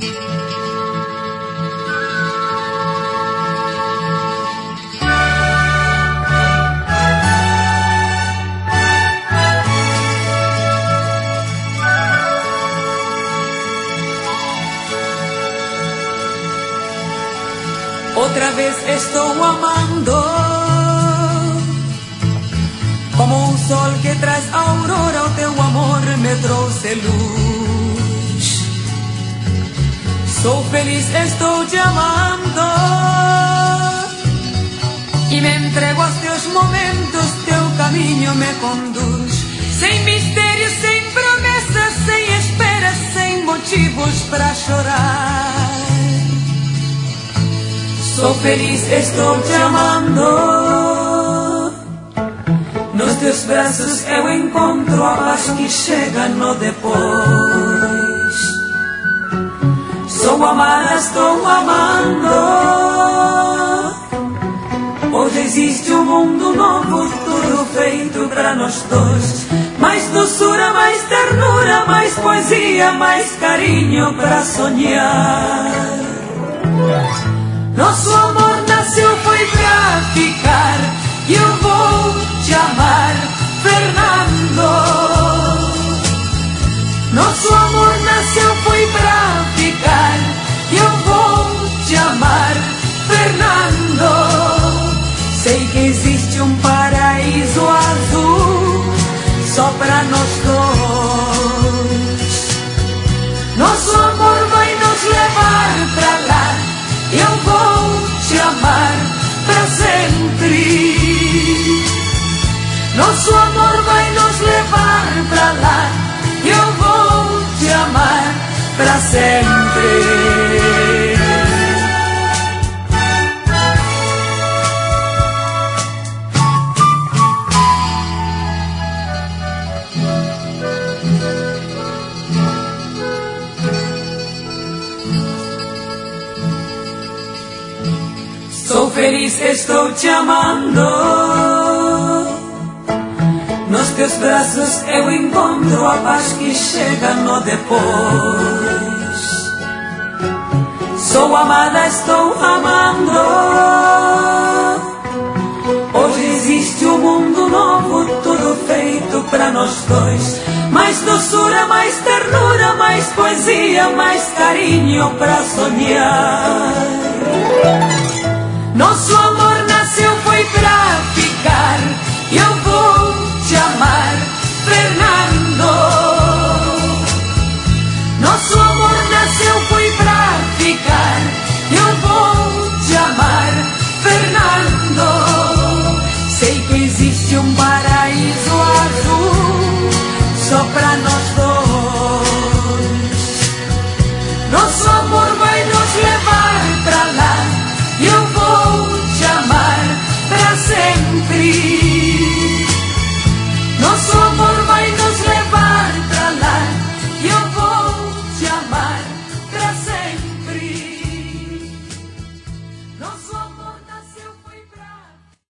Outra vez estou amando, como um sol que traz aurora, o teu amor me trouxe luz. Sou feliz, estou te amando, e me entrego aos teus momentos, teu caminho me conduz. Sem mistérios, sem promessas, sem esperas, sem motivos pra chorar. Sou feliz, estou te amando. Nos teus braços eu encontro a paz que chega no depois. Sou amada, estou amando. Hoje existe um mundo novo, tudo feito pra nós dois. Mais doçura, mais ternura, mais poesia, mais carinho pra sonhar. Nosso amor nasceu, foi pra ficar, e eu vou te amar, Fernando. Nosso amor nasceu, foi pra ficar, e eu vou te amar, Fernando. Sei que existe um paraíso azul só pra nós dois. Nosso amor vai nos levar pra lá, eu vou te amar pra sempre. Nosso amor vai nos levar pra lá, eu vou te amar pra sempre. Sou feliz, estou te amando. Nos teus braços eu encontro a paz que chega no depois. Sou amada, estou amando. Hoje existe um mundo novo, tudo feito pra nós dois. Mais doçura, mais ternura, mais poesia, mais carinho pra sonhar. Nosso amor nasceu, foi pra ficar, e eu vou te amar, Fernando. Nosso amor